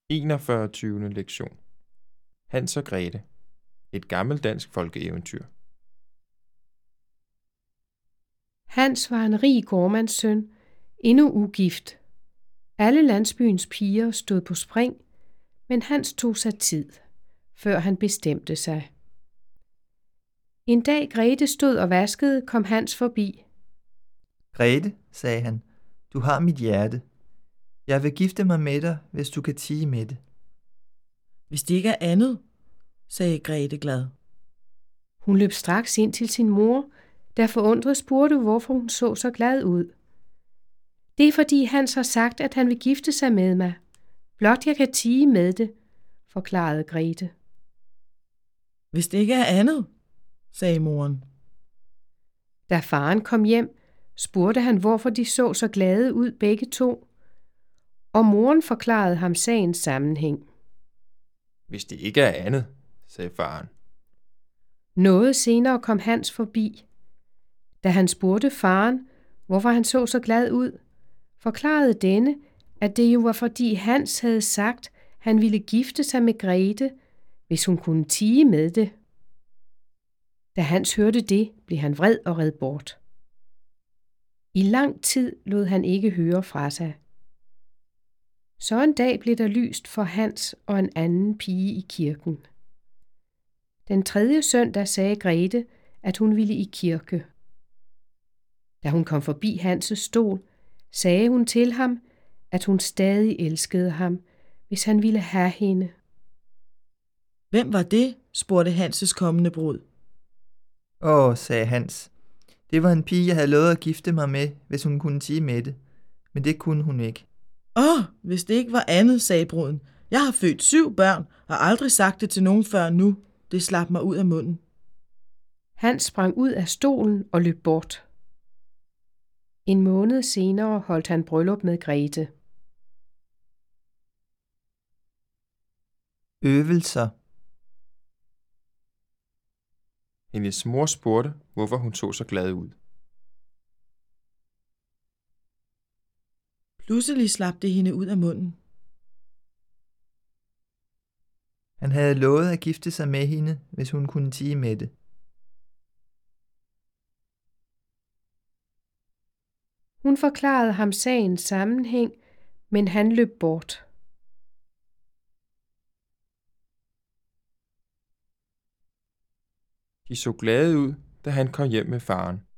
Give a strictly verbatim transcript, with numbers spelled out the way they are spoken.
enogfyrretyvende lektion. Hans og Grete. Et gammelt dansk folkeeventyr. Hans var en rig gårdmandssøn, endnu ugift. Alle landsbyens piger stod på spring, men Hans tog sig tid, før han bestemte sig. En dag Grete stod og vaskede, kom Hans forbi. Grete, sagde han, du har mit hjerte. Jeg vil gifte mig med dig, hvis du kan tie med det. Hvis det ikke er andet, sagde Grete glad. Hun løb straks ind til sin mor, der forundret spurgte, hvorfor hun så så glad ud. Det er fordi Hans har sagt, at han vil gifte sig med mig. Blot jeg kan tie med det, forklarede Grete. Hvis det ikke er andet, sagde moren. Da faren kom hjem, spurgte han, hvorfor de så så glade ud begge to, og moren forklarede ham sagens sammenhæng. Hvis det ikke er andet, sagde faren. Noget senere kom Hans forbi. Da han spurgte faren, hvorfor han så så glad ud, forklarede denne, at det jo var fordi Hans havde sagt, han ville gifte sig med Grete, hvis hun kunne tie med det. Da Hans hørte det, blev han vred og red bort. I lang tid lod han ikke høre fra sig. Så en dag blev der lyst for Hans og en anden pige i kirken. Den tredje søndag sagde Grete, at hun ville i kirke. Da hun kom forbi Hans' stol, sagde hun til ham, at hun stadig elskede ham, hvis han ville have hende. Hvem var det? Spurgte Hans' kommende brud. Åh, sagde Hans, det var en pige, jeg havde lovet at gifte mig med, hvis hun kunne tie med det. Men det kunne hun ikke. Åh, hvis det ikke var andet, sagde bruden. Jeg har født syv børn og aldrig sagt det til nogen før nu. Det slap mig ud af munden. Hans sprang ud af stolen og løb bort. En måned senere holdt han bryllup med Grete. Øvelser. Hendes mor spurgte, hvorfor hun så så glad ud. Pludselig slap det hende ud af munden. Han havde lovet at gifte sig med hende, hvis hun kunne tie med det. Hun forklarede ham sagens sammenhæng, men han løb bort. De så glade ud, da han kom hjem med faren.